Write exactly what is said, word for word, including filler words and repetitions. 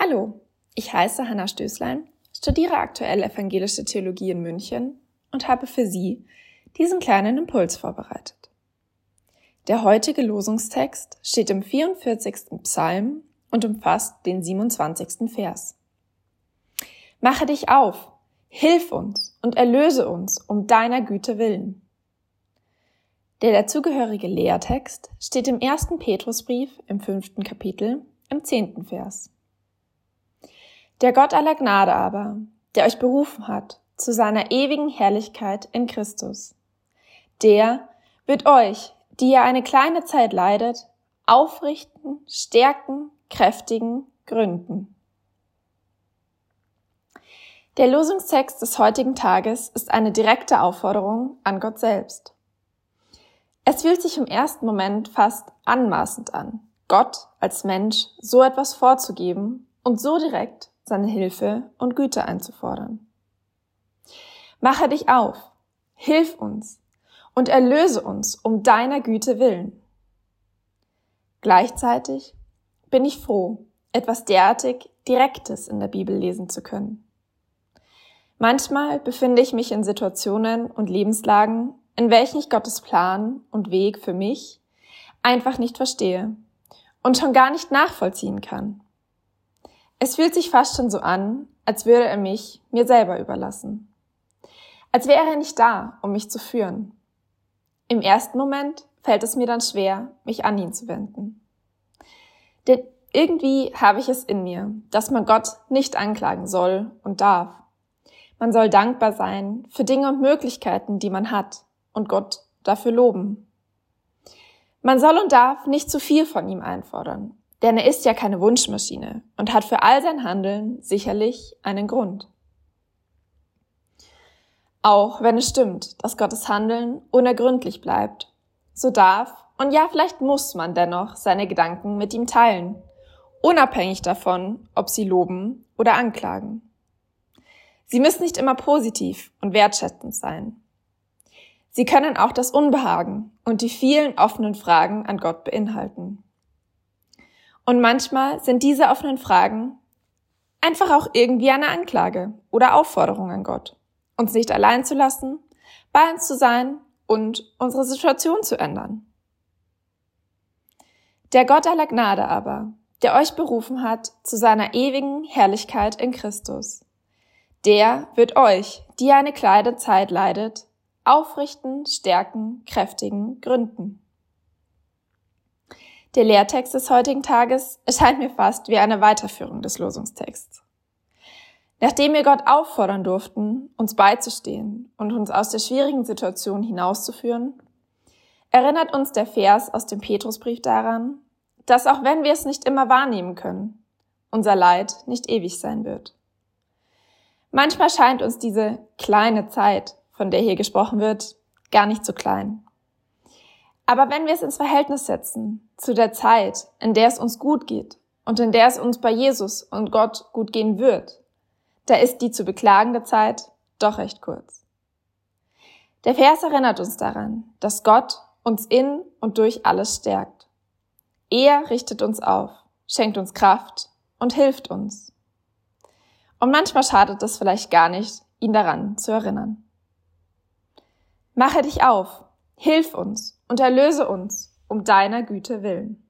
Hallo, ich heiße Hanna Stößlein, studiere aktuell Evangelische Theologie in München und habe für Sie diesen kleinen Impuls vorbereitet. Der heutige Losungstext steht im vierundvierzigsten Psalm und umfasst den siebenundzwanzigsten Vers. Mache dich auf, hilf uns und erlöse uns um deiner Güte willen. Der dazugehörige Lehrtext steht im ersten Petrusbrief im fünften Kapitel im zehnten Vers. Der Gott aller Gnade aber, der euch berufen hat zu seiner ewigen Herrlichkeit in Christus, der wird euch, die ihr eine kleine Zeit leidet, aufrichten, stärken, kräftigen, gründen. Der Losungstext des heutigen Tages ist eine direkte Aufforderung an Gott selbst. Es fühlt sich im ersten Moment fast anmaßend an, Gott als Mensch so etwas vorzugeben und so direkt seine Hilfe und Güte einzufordern. Mache dich auf, hilf uns und erlöse uns um deiner Güte willen. Gleichzeitig bin ich froh, etwas derartig Direktes in der Bibel lesen zu können. Manchmal befinde ich mich in Situationen und Lebenslagen, in welchen ich Gottes Plan und Weg für mich einfach nicht verstehe und schon gar nicht nachvollziehen kann. Es fühlt sich fast schon so an, als würde er mich mir selber überlassen. Als wäre er nicht da, um mich zu führen. Im ersten Moment fällt es mir dann schwer, mich an ihn zu wenden. Denn irgendwie habe ich es in mir, dass man Gott nicht anklagen soll und darf. Man soll dankbar sein für Dinge und Möglichkeiten, die man hat, und Gott dafür loben. Man soll und darf nicht zu viel von ihm einfordern, denn er ist ja keine Wunschmaschine und hat für all sein Handeln sicherlich einen Grund. Auch wenn es stimmt, dass Gottes Handeln unergründlich bleibt, so darf und ja, vielleicht muss man dennoch seine Gedanken mit ihm teilen, unabhängig davon, ob sie loben oder anklagen. Sie müssen nicht immer positiv und wertschätzend sein. Sie können auch das Unbehagen und die vielen offenen Fragen an Gott beinhalten. Und manchmal sind diese offenen Fragen einfach auch irgendwie eine Anklage oder Aufforderung an Gott, uns nicht allein zu lassen, bei uns zu sein und unsere Situation zu ändern. Der Gott aller Gnade aber, der euch berufen hat zu seiner ewigen Herrlichkeit in Christus, der wird euch, die ihr eine kleine Zeit leidet, aufrichten, stärken, kräftigen, gründen. Der Lehrtext des heutigen Tages erscheint mir fast wie eine Weiterführung des Losungstexts. Nachdem wir Gott auffordern durften, uns beizustehen und uns aus der schwierigen Situation hinauszuführen, erinnert uns der Vers aus dem Petrusbrief daran, dass auch wenn wir es nicht immer wahrnehmen können, unser Leid nicht ewig sein wird. Manchmal scheint uns diese kleine Zeit, von der hier gesprochen wird, gar nicht so klein. Aber wenn wir es ins Verhältnis setzen zu der Zeit, in der es uns gut geht und in der es uns bei Jesus und Gott gut gehen wird, da ist die zu beklagende Zeit doch recht kurz. Der Vers erinnert uns daran, dass Gott uns in und durch alles stärkt. Er richtet uns auf, schenkt uns Kraft und hilft uns. Und manchmal schadet es vielleicht gar nicht, ihn daran zu erinnern. Mache dich auf, hilf uns und erlöse uns um deiner Güte willen.